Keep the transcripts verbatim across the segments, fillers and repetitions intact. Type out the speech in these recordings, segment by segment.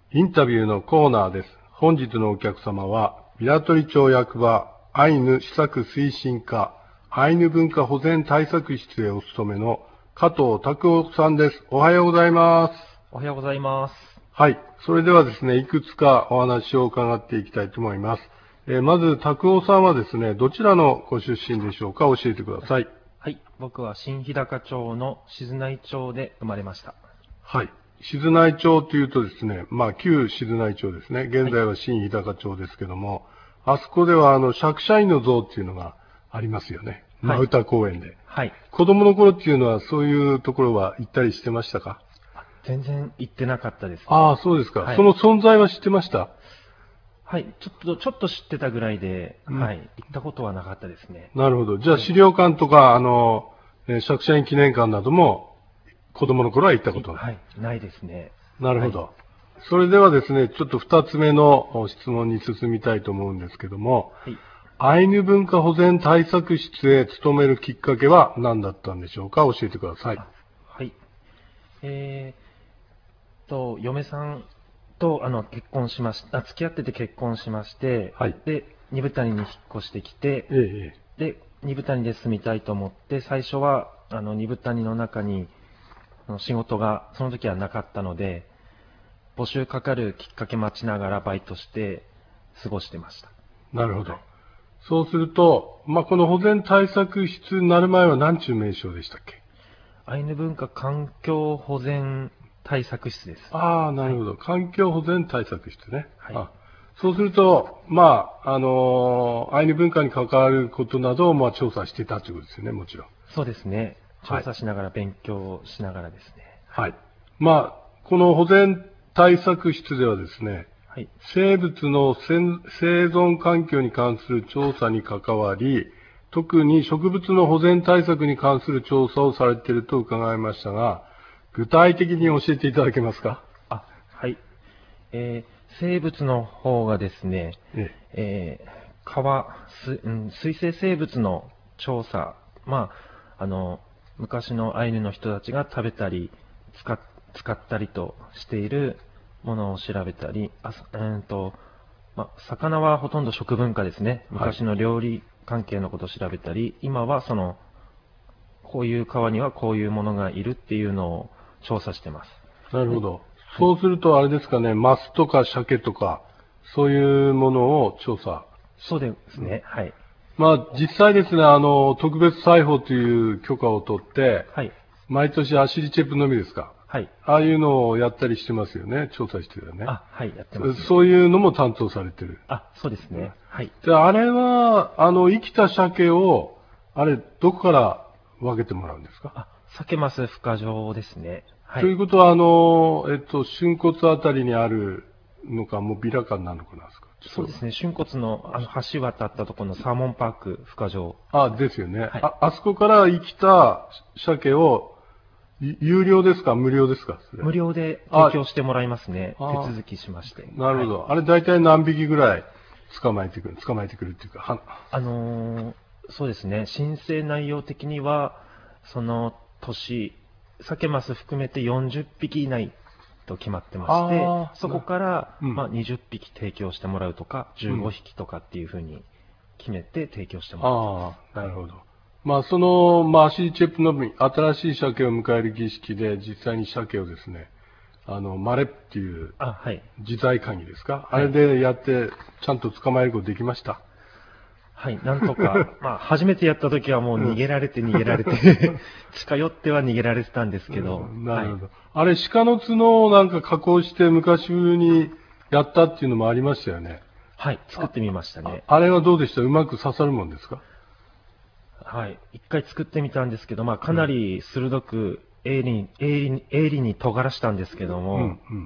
インタビューのコーナーです。本日のお客様は、平取町役場アイヌ施策推進課アイヌ文化保全対策室へお勤めの加藤拓夫さんです。おはようございます。 おはようございます。 はい。それではですね、いくつかお話を伺っていきたいと思います。えー、まず、拓夫さんはですね、どちらのご出身でしょうか？教えてください。 はい。僕は新日高町の静内町で生まれました。 はい。静内町というとですね、まあ、旧静内町ですね。現在は新日高町ですけども、はい、あそこでは、あの、釈迦院の像っていうのがありますよね。真歌公園で。 はい。 子供の頃っていうのは、そういうところは行ったりしてましたか？ 全然行ってなかったですね。 ああ、そうですか。 はい、 その存在は知ってました？ はい。ちょっと、ちょっと知ってたぐらいで、うん、はい。行ったことはなかったですね。 なるほど。じゃあ、資料館とか、あの、釈迦院記念館なども、子供の頃は行ったことない？ はい。ないですね。 なるほど。はい、それではですね、ちょっと二つ目の質問に進みたいと思うんですけども、はい、アイヌ文化保全対策室へ勤めるきっかけは何だったんでしょうか？教えてください。 はい。えー、と、嫁さんとあの結婚しました。付き合ってて結婚しまして、はい、で、二部谷に引っ越してきて、ええ、で、二部谷で住みたいと思って、最初はあの二部谷の中に仕事がその時はなかったので、募集かかるきっかけ待ちながらバイトして過ごしてました。 なるほど。はい、そうすると、まあ、この保全対策室になる前は何ちゅう名称でしたっけ？ アイヌ文化環境保全対策室です。 ああ、なるほど。はい、環境保全対策室ね。はい、あそうすると、まあ、あのー、アイヌ文化に関わることなどを、まあ、調査していたということですよね、もちろん。 そうですね。調査しながら、勉強しながらですね。 はい。まあ、この保全対策室ではですね、はい、生物の生存環境に関する調査に関わり、特に植物の保全対策に関する調査をされていると伺いましたが、具体的に教えていただけますか？ あ、はい。えー、生物の方がですね、えええー、川、す、うん、水生生物の調査、まあ、あの、昔のアイヌの人たちが食べたり、使っ、使ったりとしているものを調べたり、あ、えーと、まあ、魚はほとんど食文化ですね。昔の料理関係のことを調べたり、はい、今はその、こういう川にはこういうものがいるっていうのを調査してます。 なるほど。そうするとあれですかね、マスとか鮭とか、そういうものを調査。 そうですね、うん、はい。 まあ、実際ですね、あの、特別裁縫という許可を取って、はい、毎年アシリチェプのみですか。はい。ああいうのをやったりしてますよね、調査してるよね。 あ、はい、やってます、ね。 そういうのも担当されてる。 あ、そうですね。はい。 で、あれは、あの、生きた鮭を、あれ、どこから分けてもらうんですか？ あ、鮭マス孵化場ですね。 はい。ということは、あの、えっと、瞬骨あたりにあるのか、もうビラ館なのかなんですか？ そうですね。瞬骨の、あの、橋渡ったところのサーモンパーク孵化場。 あ、ですよね。はい、あ、あそこから生きた鮭を、有料ですか無料ですか？ 無料で提供してもらいますね。手続きしまして。 なるほど。はい、あれ大体何匹ぐらい捕まえてくる、捕まえてくるっていうか、はあのー、そうですね。申請内容的には、その年、鮭マス含めてよんじゅっぴき以内と決まってまして、そこから、うん、まあ、にじゅっぴき提供してもらうとか、じゅうごひきとかっていうふうに決めて提供してもらう。 ああ、なるほど。まあ、その、まあ、アシリチェプのみ、新しい鮭を迎える儀式で、実際に鮭をですね、あの、マレっていう、あ、はい。自在鍵ですか、はい、あれでやって、ちゃんと捕まえることできました？ はい、なんとか、まあ、初めてやった時はもう逃げられて逃げられて、近寄っては逃げられてたんですけど。 うん、なるほど。はい、あれ、鹿の角をなんか加工して昔風にやったっていうのもありましたよね。 はい、作ってみましたね。 あ, あれはどうでした？うまく刺さるもんですか？ はい。一回作ってみたんですけど、まあ、かなり鋭く、鋭利に、鋭利に、鋭利に尖らしたんですけども、うんうん、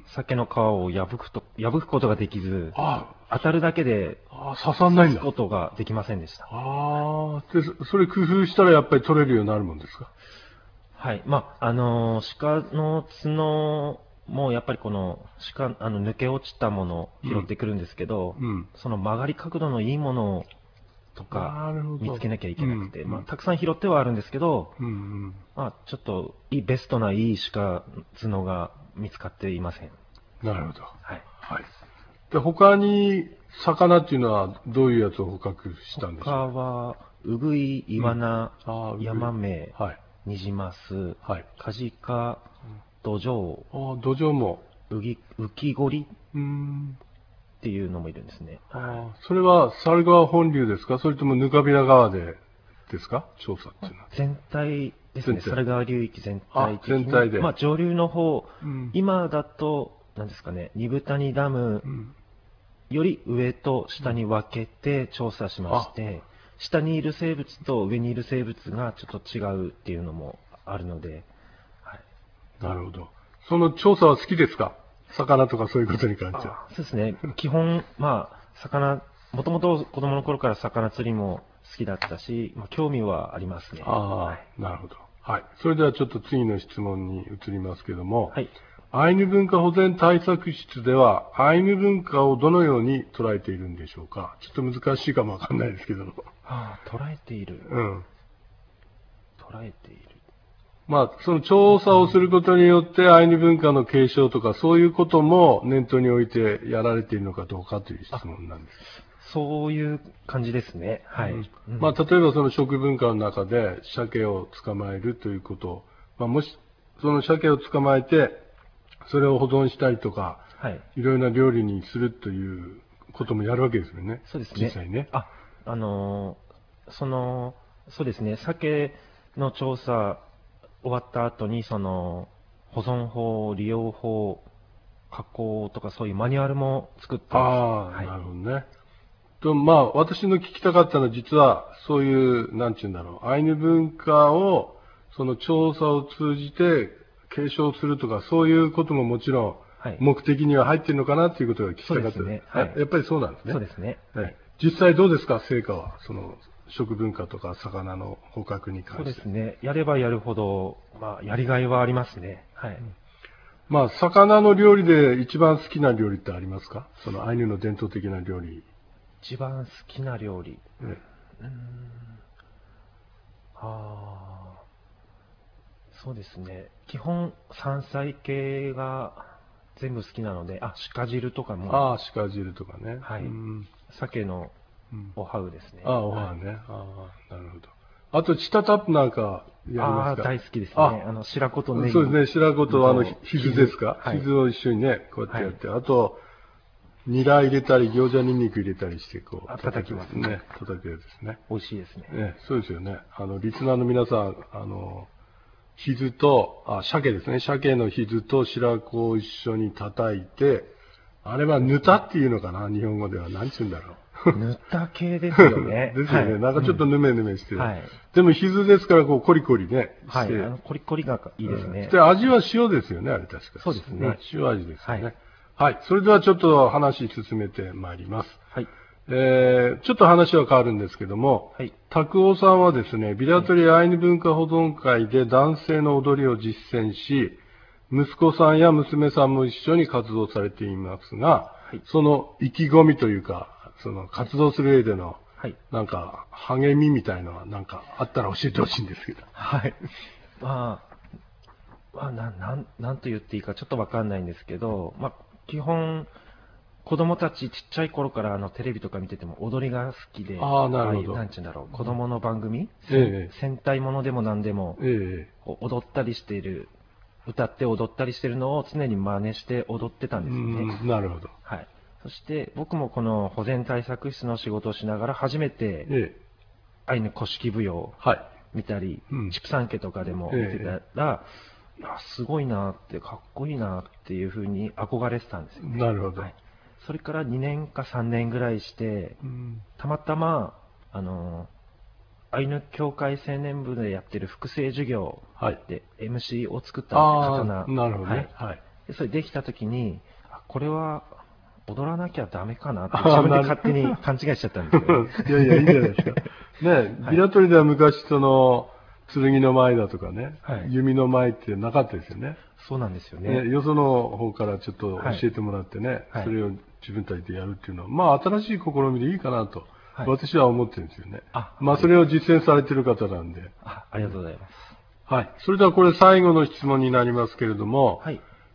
鮭の皮を破くと、破くことができず、あ当たるだけで、 あ刺さんないんだ。 刺すことができませんでした。 ああ、で、それ工夫したらやっぱり取れるようになるもんですか？ はい。まあ、あのー、鹿の角もやっぱりこの、鹿、あの、抜け落ちたものを拾ってくるんですけど、うんうん、その曲がり角度のいいものを、とか見つけなきゃいけなくて、うんうん、まあ、たくさん拾ってはあるんですけど、うんうん、まあ、ちょっといいベストないい鹿角が見つかっていません。 なるほど。 はい。 で、他に魚っていうのはどういうやつを捕獲したんでしょう？ 他は、ウグイ、イワナ、 うん、あーヤマメ、 はい、 ニジマス、 はい、 カジカ、ドジョウ、 ああ、土壌も。 ウギ、ウキゴリうーん。 っていうのもいるんですね。 ああ、それは猿川本流ですか？それともぬかびら川でですか？調査っていうのは。 全体ですね。 全体猿川流域全体的に。 あ全体でまあ、上流の方、 うん、 今だと、なんですかね、二部谷ダムうん、 より上と下に分けて調査しまして、下にいる生物と上にいる生物がちょっと違うっていうのもあるので、はい、 なるほど。その調査は好きですか？魚とかそういうことに関しては。 そうですね。基本、まあ、魚、もともと子供の頃から魚釣りも好きだったし、まあ、興味はありますね。 ああ、はい、なるほど。はい。それではちょっと次の質問に移りますけども、 はい。 アイヌ文化保全対策室では、アイヌ文化をどのように捉えているんでしょうか？ちょっと難しいかもわかんないですけども。 ああ、捉えている。 うん。 捉えている。 まあ、その調査をすることによって、アイヌ文化の継承とか、そういうことも念頭に置いてやられているのかどうかという質問なんです。 そういう感じですね。はい。うんうん、まあ、例えばその食文化の中で、鮭を捕まえるということを、まあ、もし、その鮭を捕まえて、それを保存したりとか、はい、いろいろな料理にするということもやるわけですよね。 そうですね。 実際ね。 あ、あのー、その、そうですね。鮭の調査終わった後に、その、保存法、利用法、加工とかそういうマニュアルも作ってます。 ああ、 はい、 なるほどね。と、まあ、私の聞きたかったのは、実は、そういう、なんていうんだろう、アイヌ文化を、その調査を通じて継承するとか、そういうことももちろん、目的には入っているのかなということが聞きたかった。ね、はい、やっぱりそうなんですね。 そうですね。 はい、実際どうですか、成果は。その、食文化とか魚の捕獲に関して。 そうですね。やればやるほど、まあ、やりがいはありますね。はい。うん、 まあ、魚の料理で一番好きな料理ってありますか？そのアイヌの伝統的な料理。 一番好きな料理。 ええ、 うーん。ああ。そうですね。基本、山菜系が全部好きなので、あ、鹿汁とかも。 ああ、鹿汁とかね。 はい。 うん、 鮭のおはうですね。 ああ、おはうね。はい、ああ、なるほど。あと、チタタップなんかやりますか？ ああ、大好きですね。あ, あの、白子とネギ。 そうですね、白子とあの、ひずですか？ はい、 ひずを一緒にね、こうやってやって。はい、あと、ニラ入れたり、餃子ニンニク入れたりして、こう、 叩きますね。 叩くやつですね。 美味しいですね。 ね、そうですよね。あの、リスナーの皆さん、あの、ひずと、あ、鮭ですね。鮭のひずと白子を一緒に叩いて、あれはぬたっていうのかな、日本語では。なんちゅうんだろう。 ぬた系ですよね。 ですよね、はい。なんかちょっとぬめぬめしてる。 はい、 でも、ひずですから、こう、コリコリね。 はい。あのコリコリがいいですね。 で、味は塩ですよね、あれ確か。 そうですね。 塩味ですよね。はい。はい。それではちょっと話進めてまいります。はい。えー、ちょっと話は変わるんですけども、はい。拓夫さんはですね、ビラトリアイヌ文化保存会で男性の踊りを実践し、息子さんや娘さんも一緒に活動されていますが、はい、その意気込みというか、その活動する上での、はい、なんか励みみたいのはなんかあったら教えてほしいんですけど。 はい。まあ、まあ、な、なん、なんと言っていいかちょっとわかんないんですけど、まあ、基本、子供たちちっちゃい頃からあのテレビとか見てても踊りが好きで、 ああ、なるほど。 なんちゅうんだろう、子供の番組、 ええ、 戦隊ものでも何でも、ええ、踊ったりしている、歌って踊ったりしてるのを常に真似して踊ってたんですよね。 うん、なるほど。 はい。そして僕もこの保全対策室の仕事をしながら初めて、ええ、アイヌ古式舞踊見たり、はい、畜産家とかでも見てたら、ええ、すごいなって、かっこいいなっていうふうに憧れてたんですよね。 なるほど。はい、 それからにねんかさんねんぐらいして、うん、たまたま、あの、アイヌ協会青年部でやってる複製授業で エムシー を作ったんです、刀。 なるほどね。はい。 でそれできたときに、これは踊らなきゃダメかなって自分で勝手に勘違いしちゃったんですよ、ね。 いやいや、いいんじゃないですか。ね、ビラトリでは昔、その、剣の舞だとかね、はい、弓の舞ってなかったですよね。 そうなんですよね。 ね、よその方からちょっと教えてもらってね、はい、それを自分たちでやるっていうのは、まあ新しい試みでいいかなと、はい、私は思ってるんですよね。あ、まあそれを実践されてる方なんで。 あ、ありがとうございます。 はい。それではこれ最後の質問になりますけれども、はい、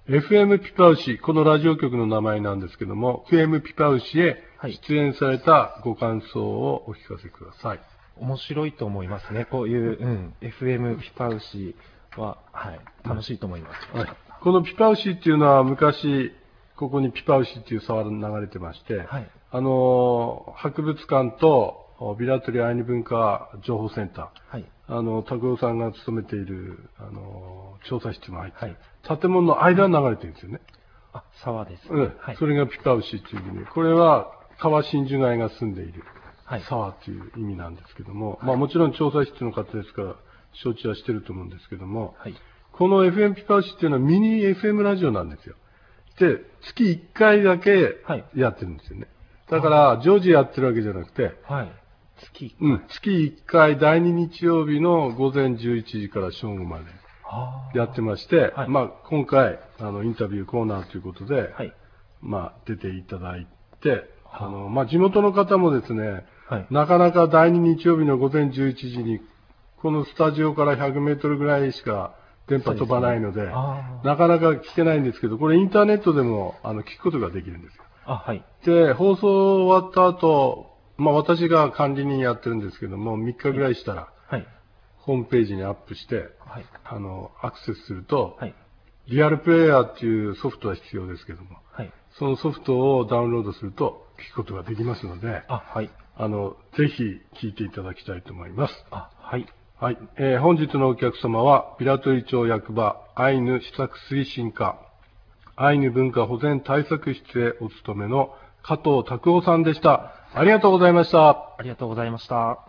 エフエム ピパウシ、このラジオ局の名前なんですけども、エフエム ピパウシへ出演されたご感想をお聞かせください。 面白いと思いますね。こういう、うん、エフエム ピパウシは、はい、楽しいと思います。 はい、このピパウシっていうのは昔、ここにピパウシっていう沢が流れてまして、はい、あの、博物館とビラトリアイヌ文化情報センター、はい、あの、拓郎さんが勤めている、あの、調査室も入って、はい、建物の間に流れてるんですよね。 あ、沢ですね。 うん。はい、それがピパウシっていう意味で、これは川真珠貝が住んでいる沢っていう意味なんですけども、はい、まあもちろん調査室の方ですから承知はしてると思うんですけども、はい、この エフエム ピパウシっていうのはミニ エフエム ラジオなんですよ。で、月いっかいだけやってるんですよね。はい、だから、常時やってるわけじゃなくて、はい、月いっかい、うん、月いっかいだいに日曜日のごぜんじゅういちじから正午までやってまして、はい、まあ今回、あの、インタビューコーナーということで、はい、まあ出ていただいて、あの、まあ地元の方もですね、はい、なかなかだいに日曜日のごぜんじゅういちじに、このスタジオからひゃくメートルぐらいしか電波飛ばないので、でね、なかなか聞けないんですけど、これインターネットでもあの聞くことができるんですよ。あ、はい。で、放送終わった後、まあ私が管理人やってるんですけども、みっかぐらいしたら、はい、ホームページにアップして、はい、あの、アクセスすると、はい、リアルプレイヤーっていうソフトは必要ですけども、はい、そのソフトをダウンロードすると聞くことができますので、あ、はい。あの、ぜひ聞いていただきたいと思います。あ、はい。はい。えー、本日のお客様は、平取町役場アイヌ施策推進課、アイヌ文化保全対策室へお勤めの加藤拓夫さんでした。ありがとうございました。 ありがとうございました。